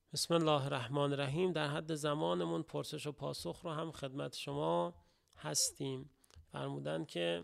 بسم الله الرحمن الرحیم. در حد زمانمون پرسش و پاسخ رو هم خدمت شما هستیم. فرمودن که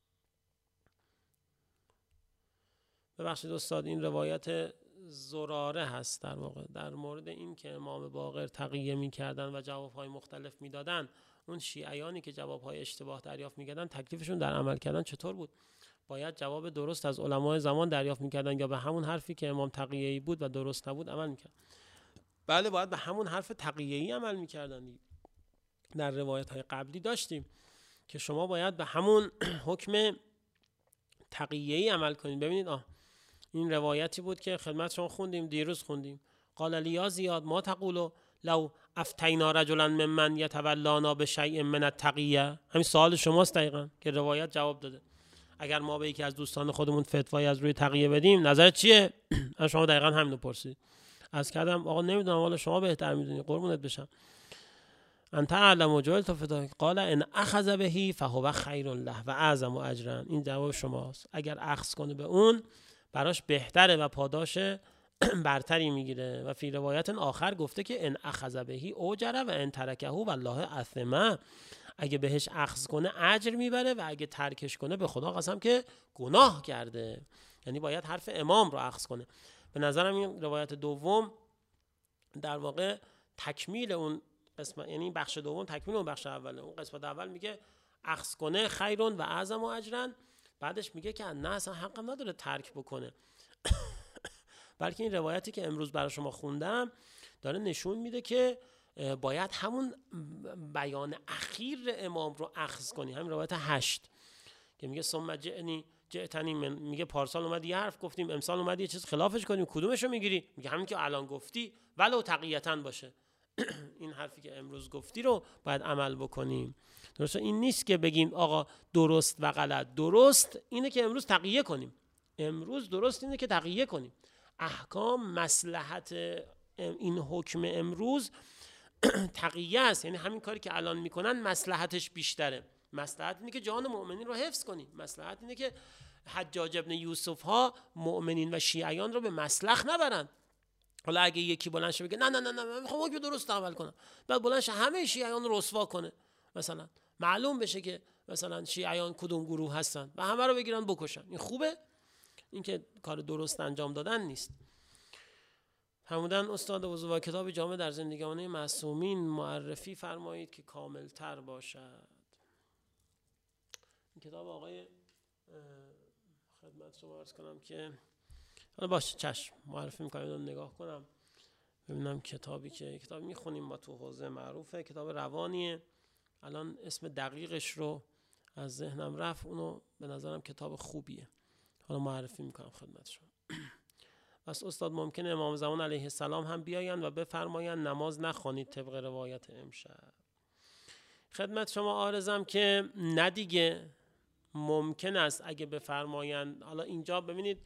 ببخشید استاد، این روایت زراره هست در واقع در مورد این که امام باقر تقیه می‌کردن و جواب‌های مختلف می‌دادن. اون شیعیانی که جواب‌های اشتباه دریافت می‌کردن تکلیفشون در عمل کردن چطور بود؟ باید جواب درست از علمای زمان دریافت می‌کردن یا به همون حرفی که امام تقیه‌ای بود و درست نبود عمل می‌کردن؟ بله، باید به همون حرف تقیه‌ای عمل می‌کردن. در روایت‌های قبلی داشتیم که شما باید به همون حکم تقیه‌ای عمل کنید. ببینید این روایتی بود که خدمت شما خوندیم، دیروز خوندیم. قال لیا زیاد ما تقول لو افتینا رجلا ممن یتولانا بشیء من التقیه. همین سوال شماست دقیقاً که روایت جواب داده. اگر ما به یکی از دوستان خودمون فتوایی از روی تقیه بدیم نظرت چیه؟ شما دقیقاً همین رو پرسید. از کردم آقا نمیدونم، والا شما بهتر میدونی، قربونت بشم. انت اعلم و جهلت فداک. قال ان اخذ به فهو خیر له و اعظم اجرا. این جواب شماست. اگر اخذ کنه به اون براش بهتره و پاداش برتری میگیره. و فی روایت آخر گفته که ان اخذ به اوجره و ان ترکه والله اثمه. اگه بهش اخذ کنه اجر میبره و اگه ترکش کنه به خدا قسم که گناه کرده. یعنی باید حرف امام رو اخذ کنه. به نظرم این روایت دوم در واقع تکمیل اون قسمت، یعنی بخش دوم تکمیل اون بخش اوله. اون قسمت اول میگه اخذ کنه خیرون و اعظم اجرا، بعدش میگه که نه اصلا حق نداره ترک بکنه. بلکه این روایتی که امروز برای شما خوندم داره نشون میده که باید همون بیان اخیر امام رو اخذ کنی. همین روایت 8 که میگه ثم جئتنی میگه پارسال اومد یه حرف گفتیم، امسال اومد یه چیز خلافش کنیم، کدومشو میگیری؟ میگه همین که الان گفتی ولو تقیتاً باشه. این حرفی که امروز گفتی رو باید عمل بکنیم. درسته؟ این نیست که بگیم آقا درست و غلط. درست اینه که امروز تقیه کنیم. امروز درست اینه که تقیه کنیم. احکام مصلحت این حکم امروز تقیه است. یعنی همین کاری که الان میکنن مصلحتش بیشتره. مصلحت اینه که جان مؤمنین رو حفظ کنیم. مصلحت اینه که حجاج ابن یوسف ها مؤمنین و شیعیان رو به مسلخ نبرن. حالا اگه یکی بلند شه بگه نه نه نه نه من میخوام حکم درست عمل کنم، بعد بلند شه همه شیعیان رو رسوا کنه، مثلا معلوم بشه که مثلا شیعیان کدوم گروه هستن و همه رو بگیرن بکشن، این خوبه؟ این که کار درست انجام دادن نیست. فرمودن استاد بزرگ کتاب جامع در زندگانی معصومین معرفی فرمایید که کاملتر باشد. این کتاب آقای خدمت شما عرض کنم که حالا باشه چشم معرفی میکنم، نگاه کنم ببینم کتابی که کتاب میخونیم ما تو حوزه معروفه، کتاب روانیه. الان اسم دقیقش رو از ذهنم رفت، اونو به نظرم کتاب خوبیه، حالا معرفی میکنم خدمت شما. پس استاد ممکنه امام زمان علیه السلام هم بیاین و بفرمایند نماز نخوانید طبق روایت امشب. خدمت شما عارضم که نه دیگه، ممکن است اگه بفرمایند. حالا اینجا ببینید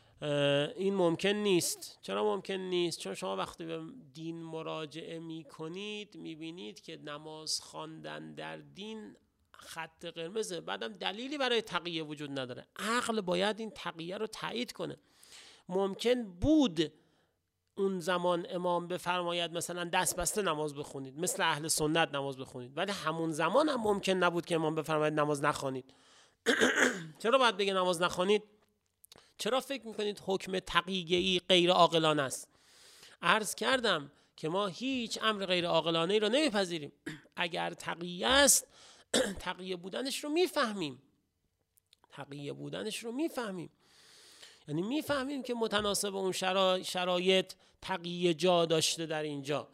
این ممکن نیست. چرا ممکن نیست؟ چون شما وقتی به دین مراجعه می کنید می بینید که نماز خواندن در دین خط قرمزه، بعدم دلیلی برای تقیه وجود نداره. عقل باید این تقیه رو تایید کنه. ممکن بود اون زمان امام بفرماید مثلا دست بسته نماز بخونید، مثل اهل سنت نماز بخونید، ولی همون زمان هم ممکن نبود که امام بفرماید نماز نخوانید. چرا باید بگه نماز نخوانید؟ چرا فکر میکنید حکم تقیه‌ای غیر عاقلانه است؟ عرض کردم که ما هیچ امر غیر عاقلانه‌ای رو نمیپذیریم. اگر تقیه است تقیه بودنش رو میفهمیم. تقیه بودنش رو میفهمیم، یعنی میفهمیم که متناسب اون شرایط تقیه جا داشته در اینجا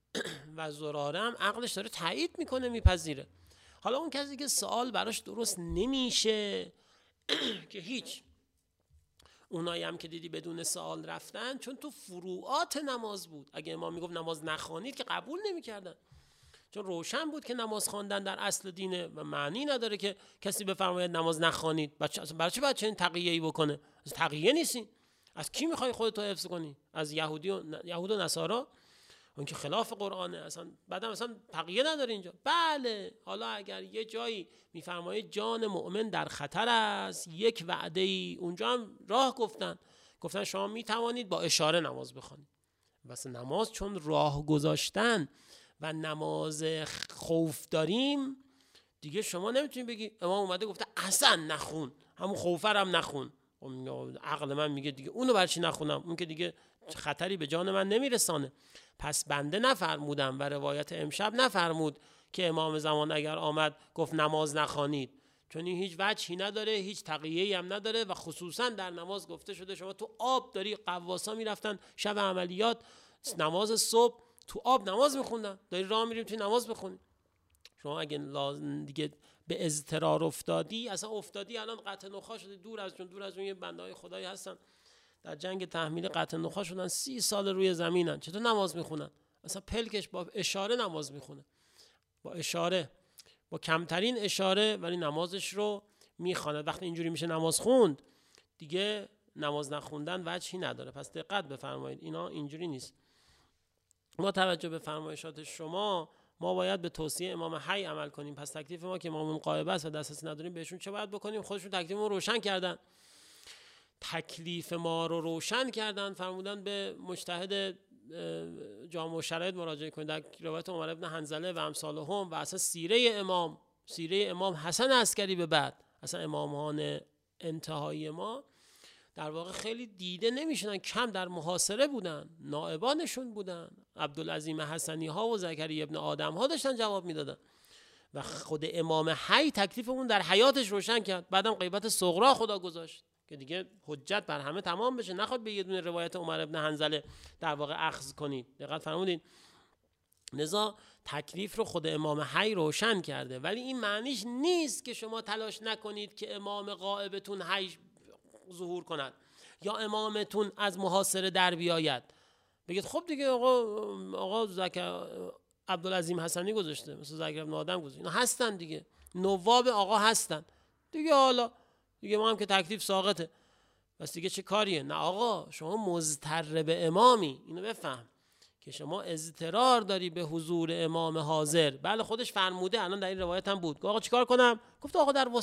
و زراره هم عقلش داره تایید میکنه، میپذیره. حالا اون کسی که سوال براش درست نمیشه که هیچ، اونایی هم که دیدی بدون سوال رفتن چون تو فروعات نماز بود. اگه امام میگفت نماز نخوانید که قبول نمیکردن، چون روشن بود که نماز خواندن در اصل دینه و معنی نداره که کسی بفرماید نماز نخوانید. برای چی باید چنین تقیه‌ای بکنه؟ از تقیه نیستین. از کی میخوای خودت رو حفظ کنی؟ از یهود و نصارا؟ اون که خلاف قرآنه اصلا. بعدم اصلا تقیه نداره اینجا. بله، حالا اگر یه جایی میفرمایید جان مؤمن در خطر است، یک وعده ای اونجا هم راه گفتن شما میتوانید با اشاره نماز بخوانید. واسه نماز چون راه گذاشتن و نماز خوف داریم دیگه شما نمیتونی بگی امام اومده گفته اصلا نخون، همون خوفرم نخون. عقل من میگه دیگه اونو برای چی نخونم، اون که دیگه خطری به جان من نمیرسانه. پس بنده نفرمودم و روایت امشب نفرمود که امام زمان اگر آمد گفت نماز نخوانید، چون این هیچ وجهی نداره، هیچ تقیه‌ای هم نداره و خصوصا در نماز گفته شده شما تو آب داری. قواسا میرفتن شب عملیات نماز صبح تو آب نماز میخوندن، داری راه میریم توی نماز بخونی. شما اگه دیگه به اضطرار افتادی، اصلا افتادی الان قطع نخاع شده، دور از اون یه بنده‌های خدایی هستن در جنگ تحمیل قطع نخاع شدن، 30 سال روی زمینن، چطور نماز میخونن؟ اصلا پلکش با اشاره نماز میخونه، با اشاره، با کمترین اشاره، ولی نمازش رو میخونه. وقتی اینجوری میشه نماز خوند دیگه نماز نخوندن وجهی نداره. پس دقت بفرمایید، اینا اینجوری نیست. ما توجه به فرمایشات شما، ما باید به توصیه امام حی عمل کنیم. پس تکلیف ما که امامون غایب است و دسترسی نداریم بهشون چه باید بکنیم؟ خودشون تکلیفمون روشن کردن، تکلیف ما رو روشن کردن، فرمودن به مجتهد جامع الشرایط مراجعه کنید. در روایت عمر ابن حنظله و امثالهم و اصلا سیره امام حسن عسکری به بعد، اصلا امامان انتهایی ما در واقع خیلی دیده نمیشدن، کم در محاصره بودن، نائبانشون بودن، عبدالعظیم حسنی ها و زکریا ابن آدم ها داشتن جواب میدادن و خود امام حی تکلیفمون در حیاتش روشن کرد. بعدم غیبت صغرا خدا گذاشت که دیگه حجت بر همه تمام بشه، نخواد به یه دونه روایت عمر ابن حنظله در واقع اخذ کنید. دقت فرمودین؟ لذا تکلیف رو خود امام حی روشن کرده، ولی این معنیش نیست که شما تلاش نکنید که امام غائبتون حی ظهور کند یا امامتون از محاصره در بیاید. بگید خب دیگه آقا عبدالعظیم حسنی گذاشته، مثل زکریا ابن آدم گذاشته، اینا هستن دیگه، نواب آقا هستن دیگه، حالا دیگه ما هم که تکلیف ساقطه، بس دیگه چه کاریه؟ نه آقا، شما مضطر به امامی، اینو بفهم که شما اضطرار داری به حضور امام حاضر. بله خودش فرموده، الان در این روایت هم بود، آقا چیکار کنم؟ گفت آقا در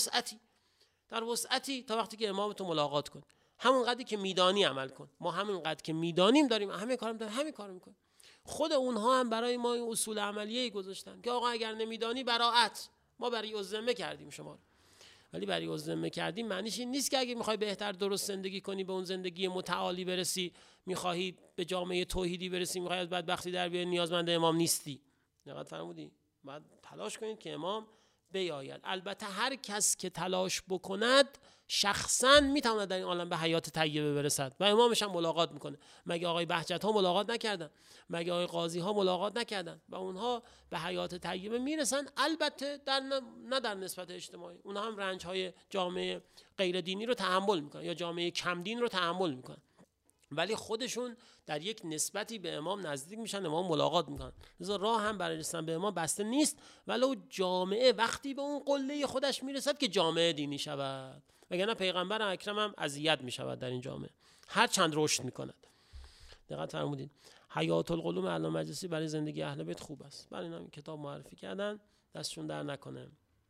وسعتی تا وقتی که امامتو ملاقات کن، همون قدری که میدانی عمل کن. ما همون قدر که میدانیم داریم همین کارو میکنیم. خود اونها هم برای ما این اصول عملیه گذاشتن که آقا اگر نمیدانی براءت، ما برای الذمه کردیم شما. ولی برای الذمه کردیم معنیش این نیست که اگه میخوای بهتر درست زندگی کنی، به اون زندگی متعالی برسی، میخوای به جامعه توحیدی برسی، میخوای از بدبختی در بیای، نیازمند امام نیستی. دقت فرمودی؟ باید تلاش کنید که امام بیاید. البته هر کس که تلاش بکند شخصا میتواند در این عالم به حیات طیبه برسد و امامش هم ملاقات میکنه. مگه آقای بهجت ها ملاقات نکردن؟ مگه آقای قاضی ها ملاقات نکردن؟ و اونها به حیات طیبه میرسن، البته نه در نسبت اجتماعی. اونها هم رنج های جامعه غیر دینی رو تحمل میکنن یا جامعه کم دین رو تحمل میکنن، ولی خودشون در یک نسبتی به امام نزدیک میشن، امام ملاقات میکنن. لذا راه هم برای رسیدن به امام بسته نیست، ولو جامعه وقتی به اون قله خودش میرسد که جامعه دینی شود، وگرنه پیغمبر اکرم هم اذیت میشود در این جامعه هر چند رشد میکند. دقت فرمودین؟ حیات القلوم علامه مجلسی برای زندگی اهل بیت خوب است. برای این کتاب معرفی کردن، دستشون در نکنه.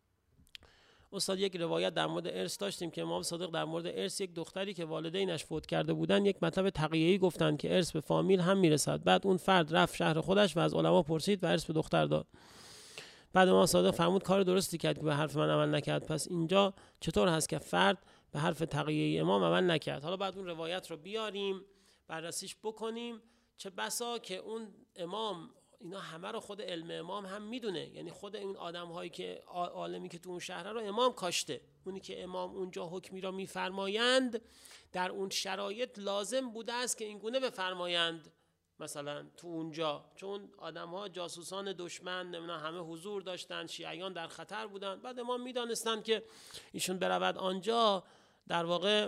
استاد یک روایت در مورد ارث داشتیم که امام صادق در مورد ارث یک دختری که والدینش فوت کرده بودن یک مطلب تقیه‌ای گفتن که ارث به فامیل هم میرسد. بعد اون فرد رفت شهر خودش و از علما پرسید و ارث به دختر داد. بعد امام صادق فرمود کار درستی کرد که به حرف من عمل نکرد. پس اینجا چطور هست که فرد به حرف تقیه‌ای امام عمل نکرد؟ حالا بعد اون روایت رو بیاریم بررسیش بکنیم. چه بسا که اون امام، اینا همه رو خود علم امام هم میدونه، یعنی خود این آدم‌هایی که عالمی که تو اون شهر رو امام کاشته، اونی که امام اونجا حکمی را میفرمایند در اون شرایط لازم بوده است که این گونه بفرمایند. مثلا تو اونجا چون آدم‌ها جاسوسان دشمن نمیدونم همه حضور داشتن، شیعیان در خطر بودن، بعد امام میدانستند که ایشون برود آنجا، در واقع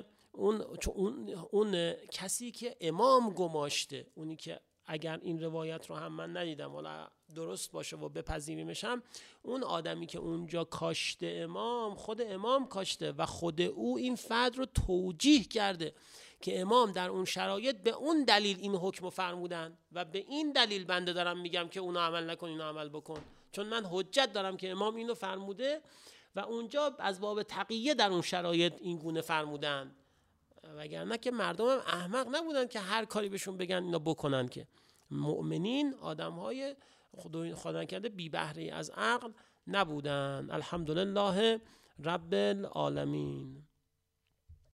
اون کسی که امام گماشته، اونی که اگر این روایت رو هم من ندیدم حالا درست باشه و بپذیریمشم، اون آدمی که اونجا کاشته امام، خود امام کاشته و خود او این فرد رو توجیه کرده که امام در اون شرایط به اون دلیل این حکم فرمودن و به این دلیل بنده دارم میگم که اونو عمل نکن اینو عمل بکن، چون من حجت دارم که امام اینو فرموده و اونجا از باب تقیه در اون شرایط این گونه فرمودن. وگرنه که مردم هم احمق نبودن که هر کاری بهشون بگن اینا بکنن. که مؤمنین آدم‌های خدا نکرده بی بهره از عقل نبودن. الحمدلله رب العالمین.